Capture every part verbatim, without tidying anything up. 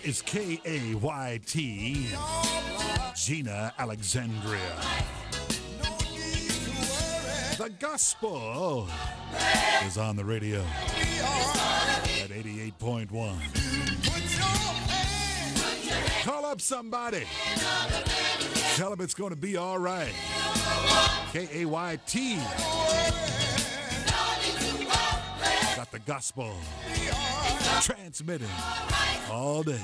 is K A Y T, Gina Alexandria. The gospel is on the radio at eighty-eight point one. Call up somebody. Tell them it's going to be all right. K A Y T. Got the gospel transmitting all day.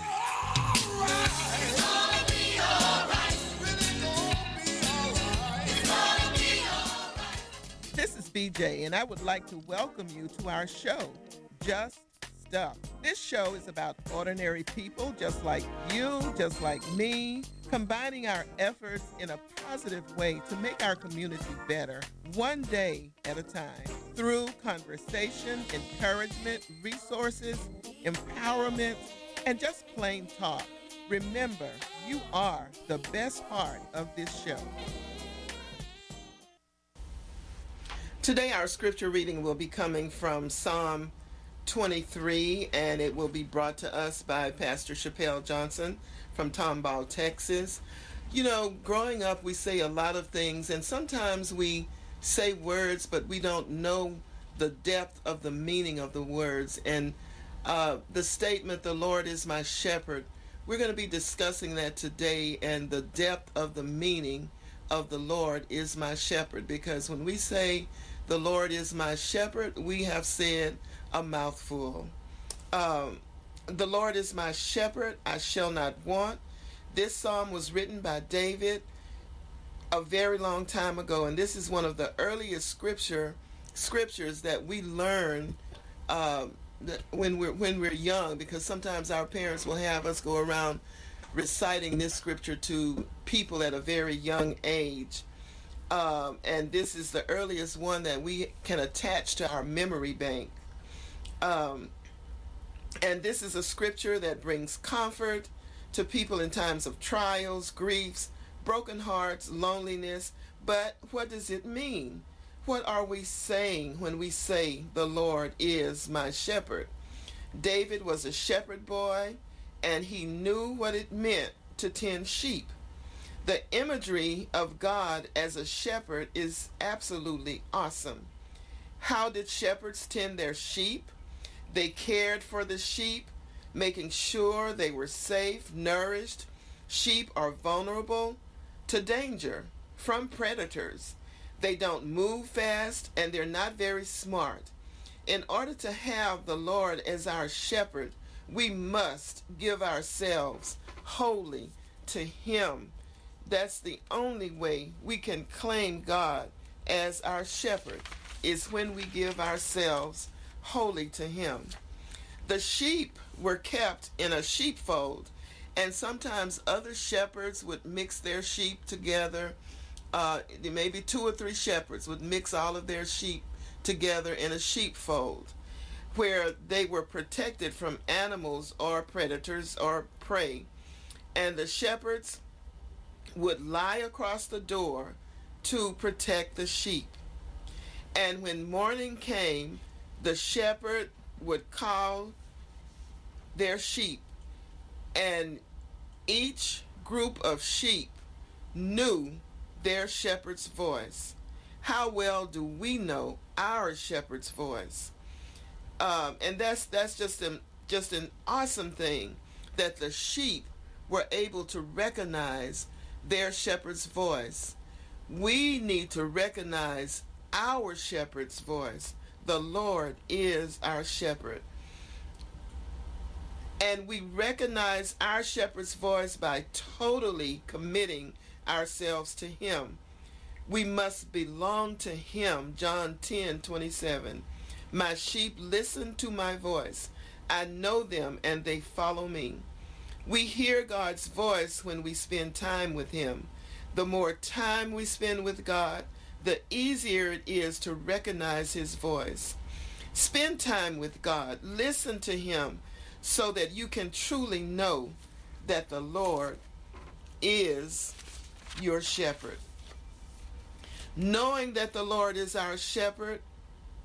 This is B J, and I would like to welcome you to our show, Just Stuff. This show is about ordinary people just like you, just like me, combining our efforts in a positive way to make our community better, one day at a time, through conversation, encouragement, resources, empowerment, and just plain talk. Remember, you are the best part of this show. Today our scripture reading will be coming from Psalm twenty-three, and it will be brought to us by Pastor Chappelle Johnson from Tomball, Texas. You know, growing up we say a lot of things, and sometimes we say words but we don't know the depth of the meaning of the words. And uh, the statement, "The Lord is my shepherd," we're going to be discussing that today, and the depth of the meaning of "the Lord is my shepherd," because when we say "the Lord is my shepherd," we have said a mouthful. Um, the Lord is my shepherd, I shall not want. This psalm was written by David a very long time ago, and this is one of the earliest scripture scriptures that we learn uh, when we're when we're young, because sometimes our parents will have us go around reciting this scripture to people at a very young age. Um, and this is the earliest one that we can attach to our memory bank. Um, and this is a scripture that brings comfort to people in times of trials, griefs, broken hearts, loneliness. But what does it mean? What are we saying when we say "the Lord is my shepherd"? David was a shepherd boy, and he knew what it meant to tend sheep. The imagery of God as a shepherd is absolutely awesome. How did shepherds tend their sheep? They cared for the sheep, making sure they were safe, nourished. Sheep are vulnerable to danger from predators. They don't move fast, and they're not very smart. In order to have the Lord as our shepherd, we must give ourselves wholly to Him. That's the only way we can claim God as our shepherd, is when we give ourselves wholly to Him. The sheep were kept in a sheepfold, and sometimes other shepherds would mix their sheep together. Uh, maybe two or three shepherds would mix all of their sheep together in a sheepfold, where they were protected from animals or predators or prey. And the shepherds would lie across the door to protect the sheep. And when morning came, the shepherd would call their sheep, and each group of sheep knew their shepherd's voice. How well do we know our shepherd's voice? Um, and that's that's just an just an awesome thing, that the sheep were able to recognize their shepherd's voice. We need to recognize our shepherd's voice. The Lord is our shepherd. And we recognize our shepherd's voice by totally committing ourselves to Him. We must belong to Him. John ten twenty-seven. My sheep listen to my voice. I know them and they follow me. We hear God's voice when we spend time with Him. The more time we spend with God, the easier it is to recognize His voice. Spend time with God. Listen to Him so that you can truly know that the Lord is your shepherd. Knowing that the Lord is our shepherd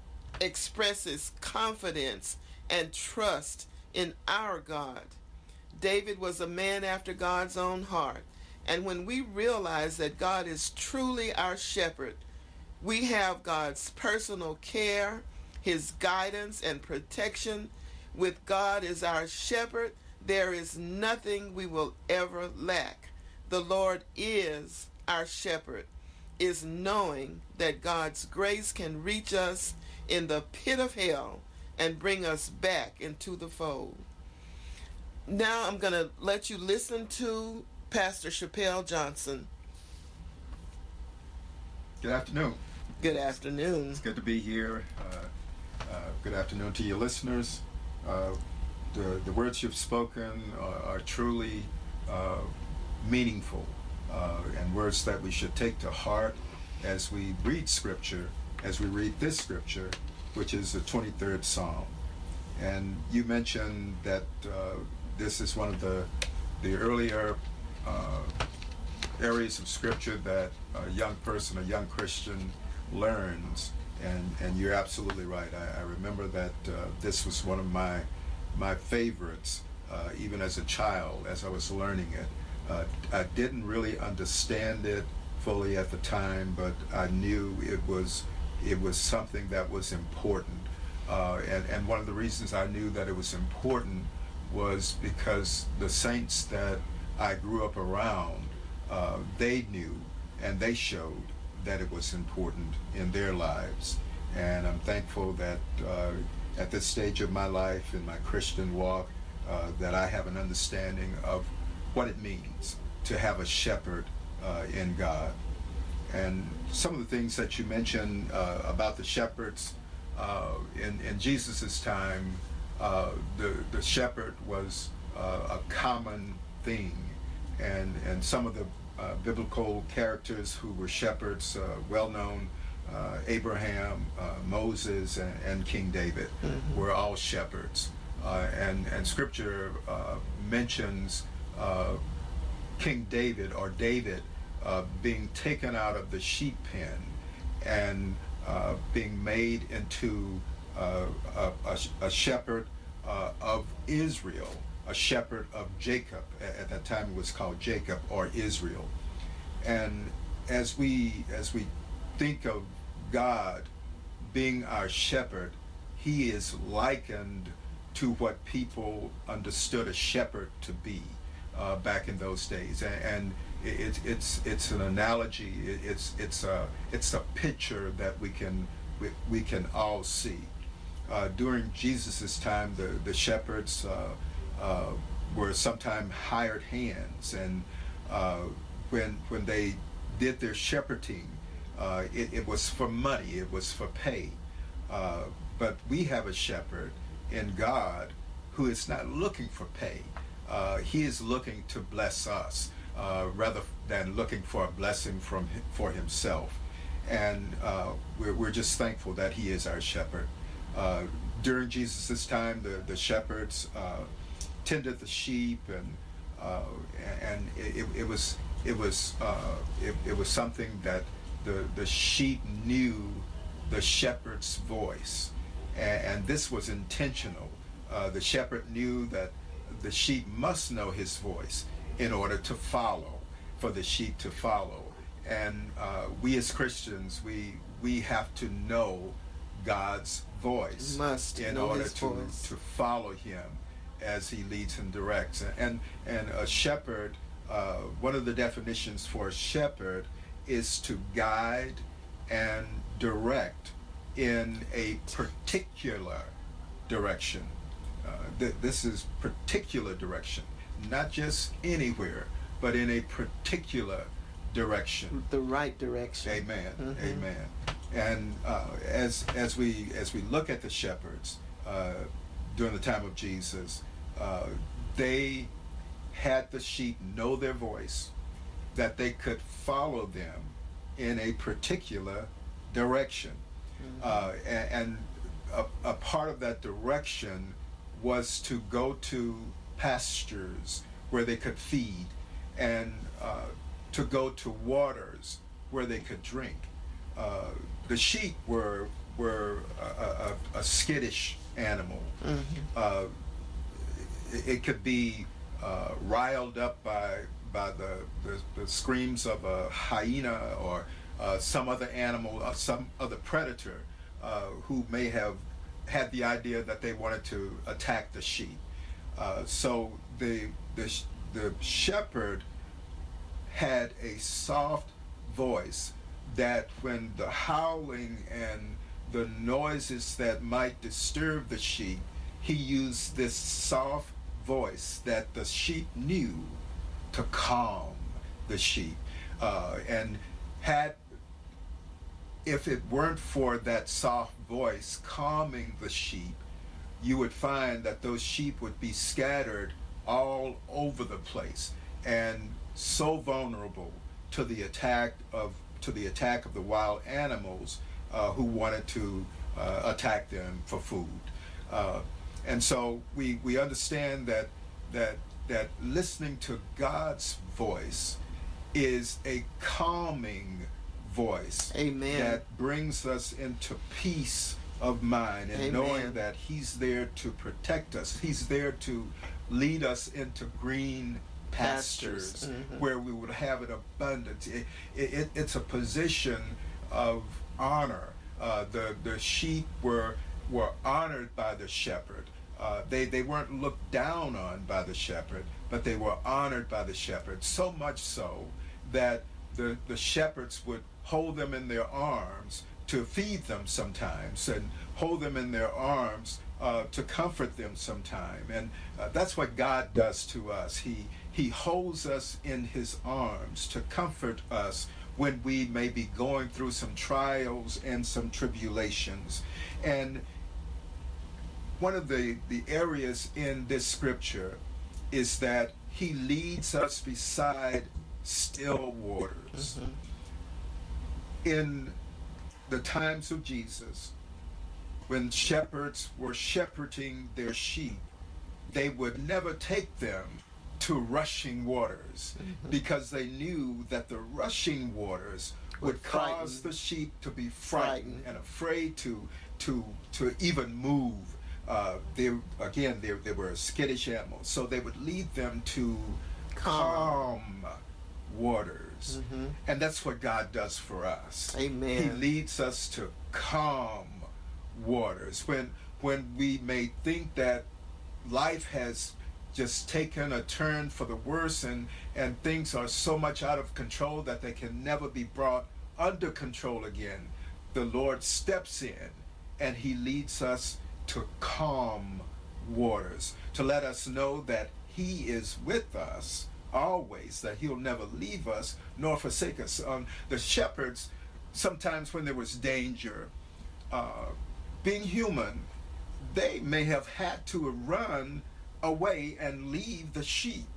expresses confidence and trust in our God. David was a man after God's own heart. And when we realize that God is truly our shepherd, we have God's personal care, his guidance and protection. With God as our shepherd, there is nothing we will ever lack. The Lord is our shepherd, is knowing that God's grace can reach us in the pit of hell and bring us back into the fold. Now I'm going to let you listen to Pastor Chappell Johnson. Good afternoon. Good afternoon. It's good to be here. Uh, uh, good afternoon to your listeners. Uh, the, the words you've spoken are, are truly uh, meaningful uh, and words that we should take to heart as we read Scripture, as we read this Scripture, which is the twenty-third Psalm. And you mentioned that uh, this is one of the, the earlier uh, areas of Scripture that a young person, a young Christian, learns, and, and you're absolutely right. I, I remember that uh, this was one of my my favorites, uh, even as a child, as I was learning it. Uh, I didn't really understand it fully at the time, but I knew it was it was something that was important. Uh, and, and one of the reasons I knew that it was important was because the saints that I grew up around, uh, they knew and they showed that it was important in their lives. And I'm thankful that uh, at this stage of my life, in my Christian walk, uh, that I have an understanding of what it means to have a shepherd uh, in God. And some of the things that you mentioned uh, about the shepherds, uh, in, in Jesus' time, uh, the, the shepherd was uh, a common thing. And, and some of the Uh, biblical characters who were shepherds, uh, well known, uh, Abraham, uh, Moses, and, and King David, mm-hmm. were all shepherds. Uh, and, and Scripture uh, mentions uh, King David, or David, uh, being taken out of the sheep pen and uh, being made into uh, a, a, a shepherd uh, of Israel, a shepherd of Jacob. At that time it was called Jacob, or Israel. And as we as we think of God being our shepherd, he is likened to what people understood a shepherd to be uh, back in those days. And, and it, it's it's an analogy. It, it's it's a it's a picture that we can we, we can all see. Uh, during Jesus's time, the the shepherds Uh, Uh, were sometimes hired hands, and uh, when when they did their shepherding, uh, it, it was for money, it was for pay. Uh, but we have a shepherd in God who is not looking for pay. Uh, he is looking to bless us uh, rather than looking for a blessing from for himself. And uh, we're, we're just thankful that he is our shepherd. Uh, during Jesus' time, the, the shepherds uh, tended the sheep, and uh, and it, it was it was uh, it, it was something that the the sheep knew the shepherd's voice, and, and this was intentional. Uh, the shepherd knew that the sheep must know his voice in order to follow, for the sheep to follow. And uh, we as Christians, we we have to know God's voice must in know order his to voice. to follow him as he leads and directs. And and a shepherd, uh, one of the definitions for a shepherd is to guide and direct in a particular direction. Uh, th- this is particular direction, not just anywhere, but in a particular direction. The right direction. Amen. Mm-hmm. Amen. And uh, as as we as we look at the shepherds uh, during the time of Jesus, uh, they had the sheep know their voice, that they could follow them in a particular direction. Mm-hmm. uh, and, and a, a part of that direction was to go to pastures where they could feed, and uh, to go to waters where they could drink. Uh, the sheep were were a, a, a skittish animal. Mm-hmm. Uh, it, it could be uh, riled up by by the, the, the screams of a hyena or uh, some other animal, or some other predator uh, who may have had the idea that they wanted to attack the sheep. Uh, so the, the the shepherd had a soft voice that when the howling and the noises that might disturb the sheep, he used this soft voice that the sheep knew to calm the sheep. Uh, and had, if it weren't for that soft voice calming the sheep, you would find that those sheep would be scattered all over the place and so vulnerable to the attack of to the attack of the wild animals uh, who wanted to uh, attack them for food. Uh, and so we we understand that that that listening to God's voice is a calming voice. Amen. That brings us into peace of mind and Amen. knowing that he's there to protect us. He's there to lead us into green pastures, Pastures. Mm-hmm. where we would have an abundance. It, it, it's a position of honor. Uh, the the sheep were were honored by the shepherd. Uh, they they weren't looked down on by the shepherd, but they were honored by the shepherd. So much so that the the shepherds would hold them in their arms to feed them sometimes, and hold them in their arms uh, to comfort them sometime. And uh, that's what God does to us. He He holds us in his arms to comfort us when we may be going through some trials and some tribulations. And one of the, the areas in this scripture is that he leads us beside still waters. Mm-hmm. In the times of Jesus, when shepherds were shepherding their sheep, they would never take them to rushing waters, mm-hmm. because they knew that the rushing waters would cause the sheep to be frightened, frightened. and afraid to to to even move. Uh, they again they, they were skittish animals, so they would lead them to calm, calm waters, mm-hmm. and that's what God does for us. Amen. He leads us to calm waters when when we may think that life has just taken a turn for the worse, and and things are so much out of control that they can never be brought under control again. The Lord steps in and he leads us to calm waters, to let us know that he is with us always, that he'll never leave us nor forsake us. Um, the shepherds, sometimes when there was danger, uh, being human, they may have had to run away and leave the sheep.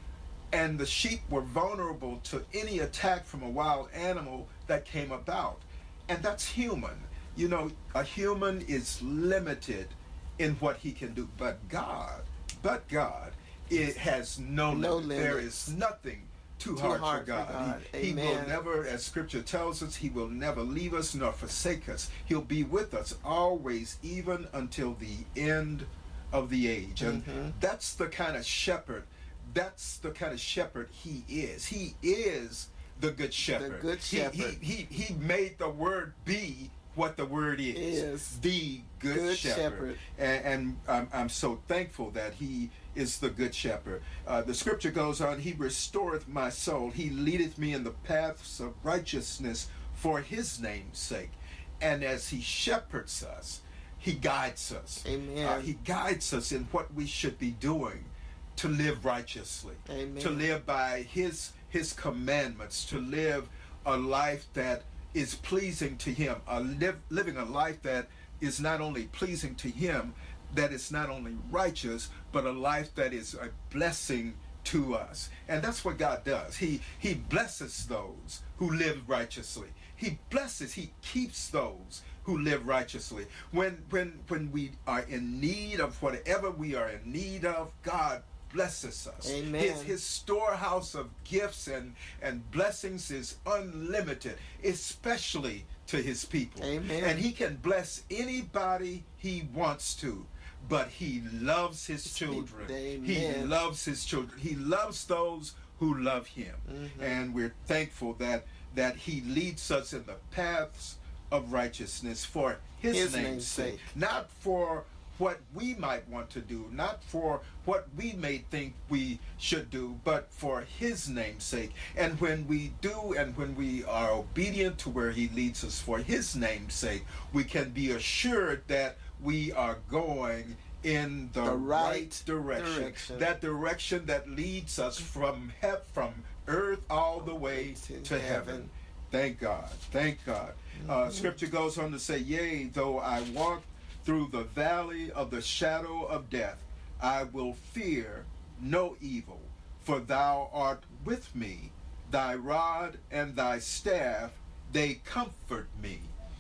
And the sheep were vulnerable to any attack from a wild animal that came about. And that's human. You know, a human is limited in what he can do. But God, but God, it has no, no limit. limit. There is nothing too, too hard, hard for God. For God. He, he will never, as scripture tells us, he will never leave us nor forsake us. He'll be with us always, even until the end of the age. And mm-hmm. that's the kind of shepherd, that's the kind of shepherd he is. He is the good shepherd. The good shepherd. He, he, he, he made the word be what the word is. Is the good, good shepherd. shepherd. And, and I'm, I'm so thankful that he is the good shepherd. Uh, the scripture goes on, he restoreth my soul. He leadeth me in the paths of righteousness for his name's sake. And as he shepherds us, he guides us. Amen. Uh, he guides us in what we should be doing to live righteously. Amen. To live by his his commandments, to live a life that is pleasing to him, a live, living a life that is not only pleasing to him, that is not only righteous, but a life that is a blessing to us. And that's what God does. He he blesses those who live righteously. He blesses, he keeps those who live righteously. When when when we are in need of whatever we are in need of, God blesses us. Amen. His, his storehouse of gifts and, and blessings is unlimited, especially to his people. Amen. And he can bless anybody he wants to. but he loves his children. Amen. He loves his children. He loves those who love him. Mm-hmm. And we're thankful that that he leads us in the paths of righteousness for his, his name's, name's sake. sake. Not for what we might want to do, not for what we may think we should do, but for his name's sake. And when we do, and when we are obedient to where he leads us for his name's sake, we can be assured that we are going in the, the right, right direction. direction. That direction that leads us from he- from earth all the way to, to heaven. heaven. Thank God. Thank God. Mm-hmm. Uh, scripture goes on to say, yea, though I walk through the valley of the shadow of death, I will fear no evil, for thou art with me. Thy rod and thy staff, they comfort me.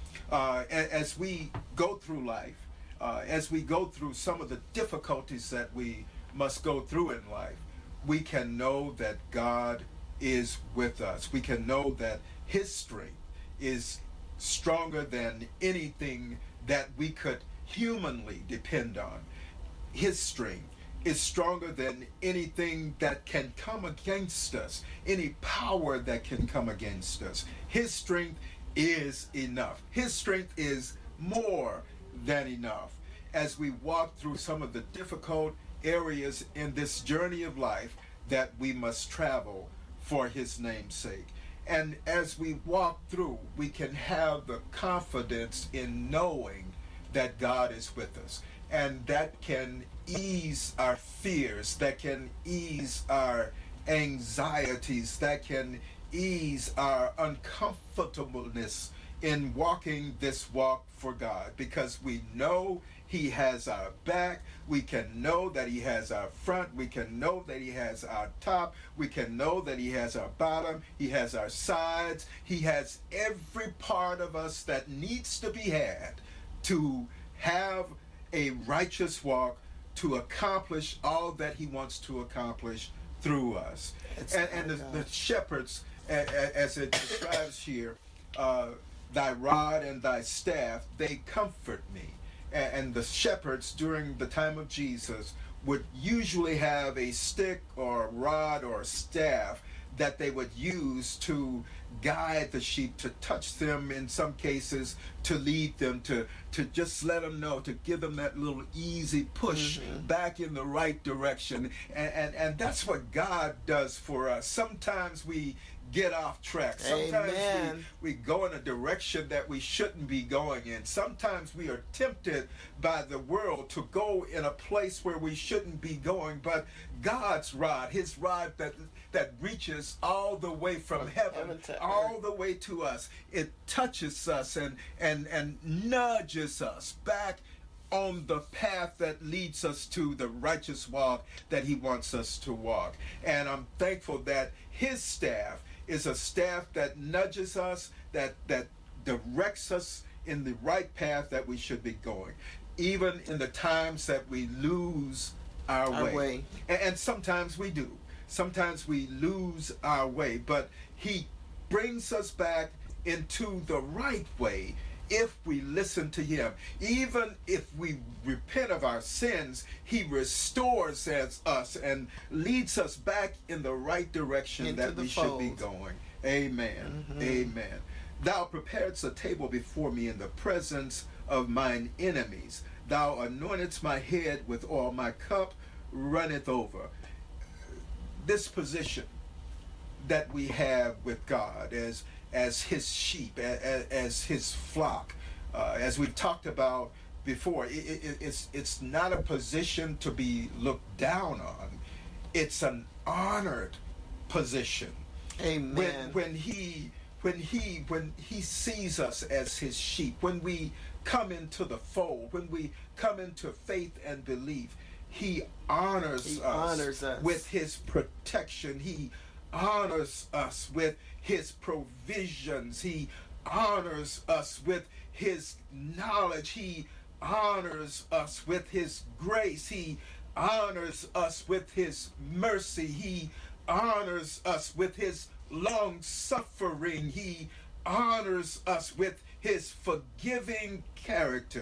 Uh, as we go through life, uh, as we go through some of the difficulties that we must go through in life, we can know that God is with us. We can know that his strength is stronger than anything that we could humanly depend on. His strength is stronger than anything that can come against us, any power that can come against us. His strength is enough. His strength is more than enough. As we walk through some of the difficult areas in this journey of life that we must travel for his name's sake. And as we walk through, we can have the confidence in knowing that God is with us. And that can ease our fears, that can ease our anxieties, that can ease our uncomfortableness in walking this walk for God, because we know he has our back. We can know that he has our front. We can know that he has our top. We can know that he has our bottom. He has our sides. He has every part of us that needs to be had to have a righteous walk, to accomplish all that he wants to accomplish through us. And, and the, the shepherds, as it describes here, uh, thy rod and thy staff, they comfort me. And the shepherds during the time of Jesus would usually have a stick or a rod or a staff that they would use to guide the sheep, to touch them in some cases, to lead them, to, to just let them know, to give them that little easy push mm-hmm. back in the right direction. And, and, and that's what God does for us. Sometimes we get off track. Sometimes we, we go in a direction that we shouldn't be going in. Sometimes we are tempted by the world to go in a place where we shouldn't be going. But God's rod, his rod that that reaches all the way from heaven, heaven all the way to us, it touches us and and and nudges us back on the path that leads us to the righteous walk that he wants us to walk. And I'm thankful that his staff is a staff that nudges us, that that directs us in the right path that we should be going, even in the times that we lose our, our way. way. And, and sometimes we do. Sometimes we lose our way, but he brings us back into the right way if we listen to him. Even if we repent of our sins, he restores us and leads us back in the right direction into that we fold. should be going. Amen. Mm-hmm. Amen. Thou preparest a table before me in the presence of mine enemies. Thou anointest my head with oil, my cup runneth over. This position that we have with God as as his sheep, as, as his flock, uh, as we've talked about before, it, it, it's it's not a position to be looked down on. It's an honored position. Amen. When when he when he when he sees us as his sheep, when we come into the fold, when we come into faith and belief, he honors, he us, honors us with his protection. He honors us with his provisions. He honors us with his knowledge. He honors us with his grace. He honors us with his mercy. He honors us with his long suffering. He honors us with his forgiving character.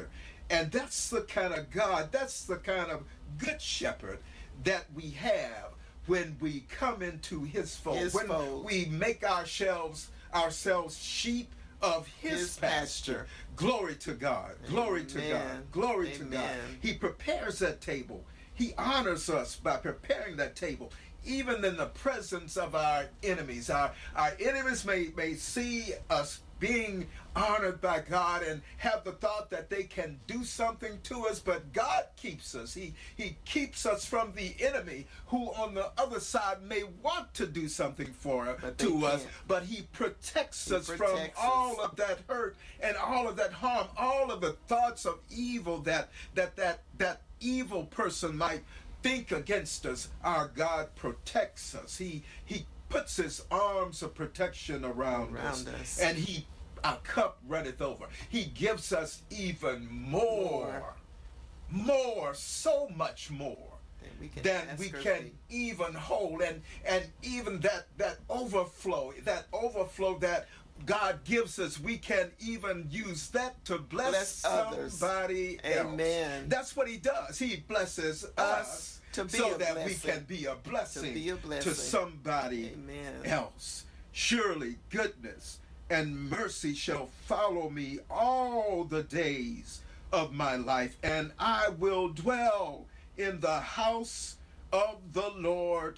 And that's the kind of God, that's the kind of good shepherd that we have when we come into his fold, His when fold. we make ourselves ourselves sheep of his, His pasture. pasture. Glory to God. Glory to Amen. God. Glory to God. Amen. He prepares that table. He honors us by preparing that table, even in the presence of our enemies. Our, our enemies may, may see us being honored by God and have the thought that they can do something to us, but God keeps us. He, he keeps us from the enemy who on the other side may want to do something for But they to us, can't. but he protects He us from protects all us. of that hurt and all of that harm, all of the thoughts of evil that that that that evil person might think against us. Our God protects us. He he puts his arms of protection around, Around us, us. and he our cup runneth over. He gives us even more, more, so much more That we can than ask we or can think. even hold, and and even that that overflow, that overflow that God gives us, we can even use that to bless, Bless others. somebody else. Amen. That's what he does. He blesses us, Us to be so a that we blessing. can be a blessing be a blessing. to somebody Amen. else. Surely goodness and mercy shall follow me all the days of my life, and I will dwell in the house of the Lord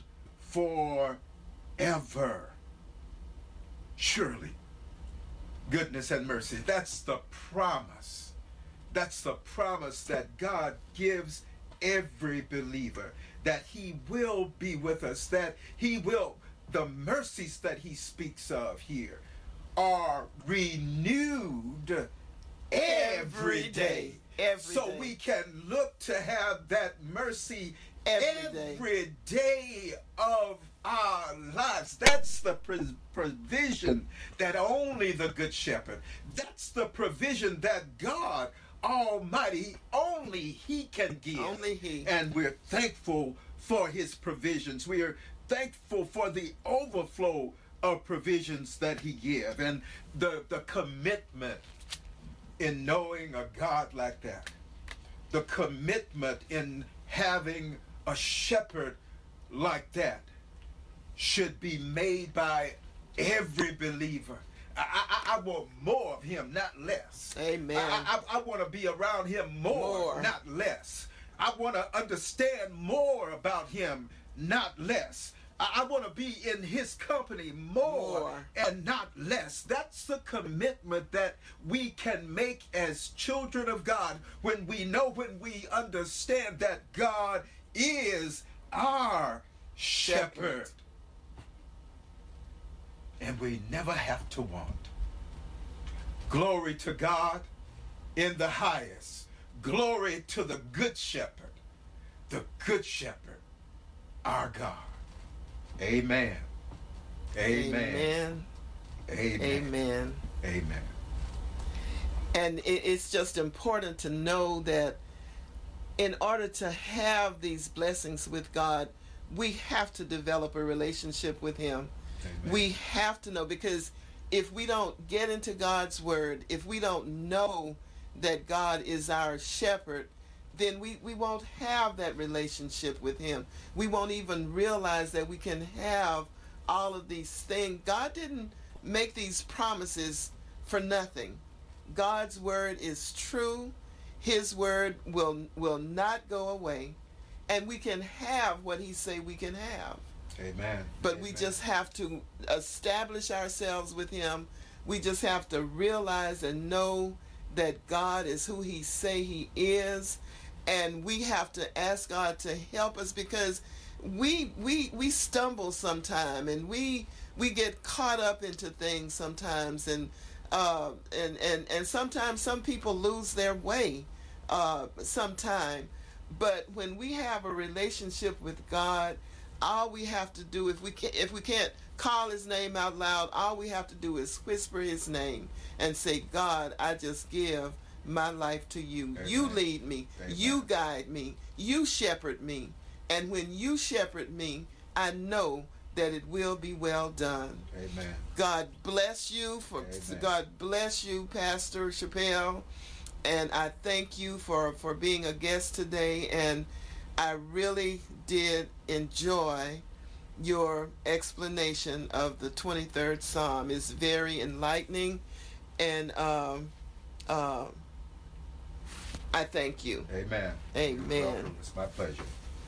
forever. Surely goodness and mercy. That's the promise. That's the promise that God gives every believer, that he will be with us, that he will, the mercies that he speaks of here are renewed every day. Every so day. we can look to have that mercy Every day. every day of our lives. That's the pr- provision that only the Good Shepherd, that's the provision that God Almighty, only he can give. Only he. And we're thankful for his provisions. We are thankful for the overflow of provisions that he gives, and the, the commitment in knowing a God like that. The commitment in having a shepherd like that should be made by every believer. I, I, I want more of him, not less. Amen. I, I, I want to be around him more, More. not less. I want to understand more about him, not less. I, I want to be in his company more, More. and not less. That's the commitment that we can make as children of God when we know, when we understand that God is our shepherd. Shepherd. And we never have to want. Glory to God in the highest. Glory to the good shepherd, the good shepherd, our God. Amen. Amen. Amen. Amen. Amen. Amen. And it, it's just important to know that in order to have these blessings with God, we have to develop a relationship with him. Amen. We have to know, because if we don't get into God's word, if we don't know that God is our shepherd, then we, we won't have that relationship with him. We won't even realize that we can have all of these things. God didn't make these promises for nothing. God's word is true. His word will will not go away, and we can have what he say we can have. Amen. But we Amen. just have to establish ourselves with him. We just have to realize and know that God is who he say he is, and we have to ask God to help us, because we we we stumble sometime, and we we get caught up into things sometimes, and uh, and and and sometimes some people lose their way uh, sometime. But when we have a relationship with God, all we have to do, if we can, if we can't call his name out loud, all we have to do is whisper his name and say, God, I just give my life to you. Amen. You lead me. Amen. You guide me. You shepherd me. And when you shepherd me, I know that it will be well done. Amen. God bless you. For Amen. God bless you, Pastor Chappelle. And I thank you for, for being a guest today. And I really did enjoy your explanation of the twenty-third Psalm. It's very enlightening. And um, uh, I thank you. Amen. Amen. You're welcome. It's my pleasure.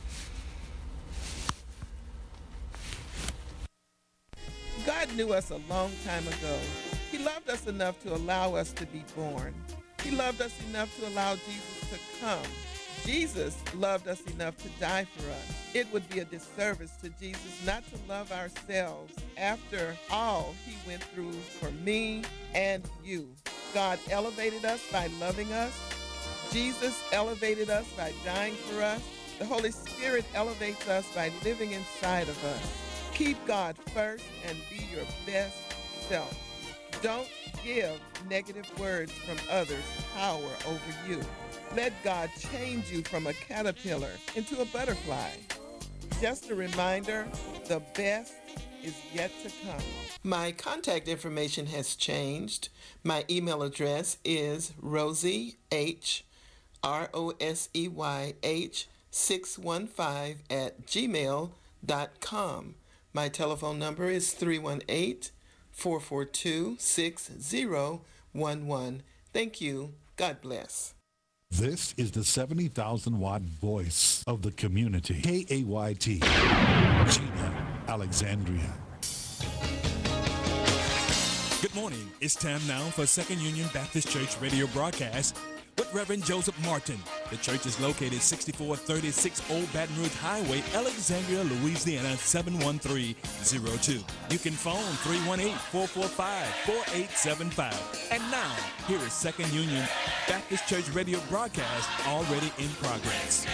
God knew us a long time ago. He loved us enough to allow us to be born. He loved us enough to allow Jesus to come. Jesus loved us enough to die for us. It would be a disservice to Jesus not to love ourselves after all he went through for me and you. God elevated us by loving us. Jesus elevated us by dying for us. The Holy Spirit elevates us by living inside of us. Keep God first and be your best self. Don't give negative words from others power over you. Let God change you from a caterpillar into a butterfly. Just a reminder, the best is yet to come. My contact information has changed. My email address is Rosie H, R O S E Y H, six one five at gmail dot com. My telephone number is three one eight, four four two, six zero one one. Thank you. God bless. This is the seventy thousand watt voice of the community. K A Y T, Gina, Alexandria. Good morning. It's time now for Second Union Baptist Church radio broadcast with Reverend Joseph Martin. The church is located sixty-four thirty-six Old Baton Rouge Highway, Alexandria, Louisiana, seven one three zero two. You can phone three one eight, four four five, four eight seven five. And now, here is Second Union Baptist Church radio broadcast already in progress.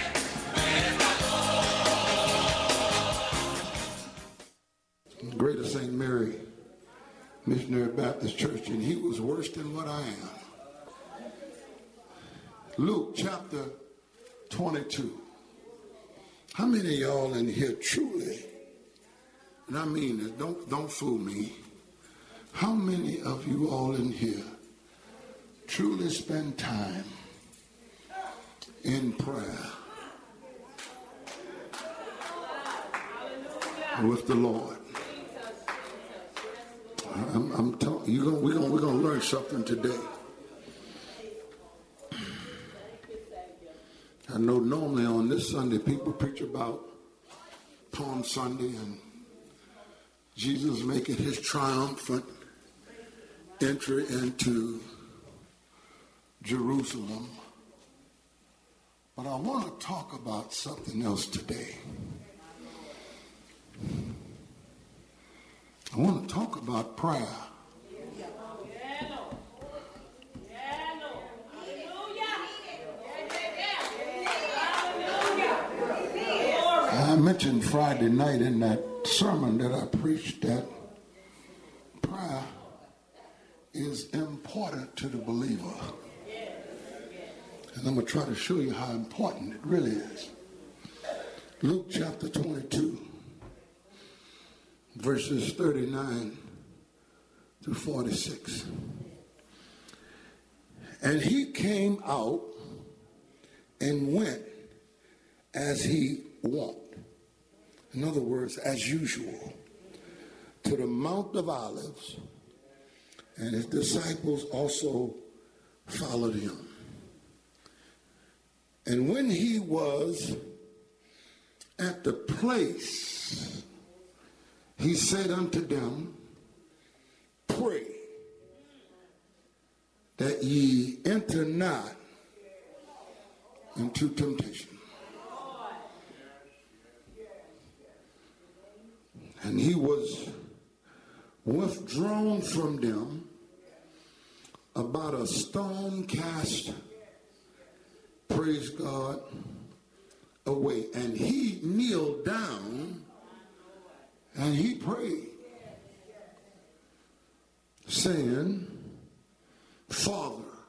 Greater Saint Mary Missionary Baptist Church, and he was worse than what I am. Luke chapter twenty-two. How many of y'all in here truly, and I mean it, don't, don't fool me, how many of you all in here truly spend time in prayer with the Lord? I'm, I'm telling you, we're going we're going to learn something today. I know normally on this Sunday people preach about Palm Sunday and Jesus making his triumphant entry into Jerusalem. But I want to talk about something else today. I want to talk about prayer. I mentioned Friday night in that sermon that I preached that prayer is important to the believer. And I'm going to try to show you how important it really is. Luke chapter twenty-two, verses thirty-nine to forty-six. And he came out and went as he walked. In other words, as usual, to the Mount of Olives, and his disciples also followed him. And when he was at the place, he said unto them, pray that ye enter not into temptation. And he was withdrawn from them about a stone cast, praise God, away. And he kneeled down and he prayed, saying, Father,